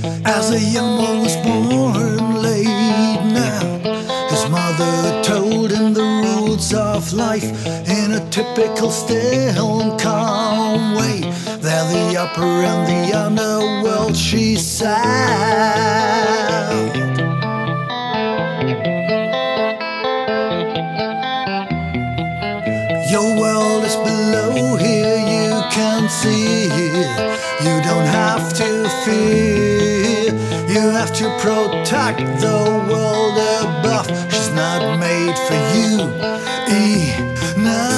As a young boy was born late now, his mother told him the rules of life in a typical still and calm way. They're the upper and the underworld, she sang. Your world is below here, you can see it. You don't have to fear, you have to protect the world above. She's not made for you enough.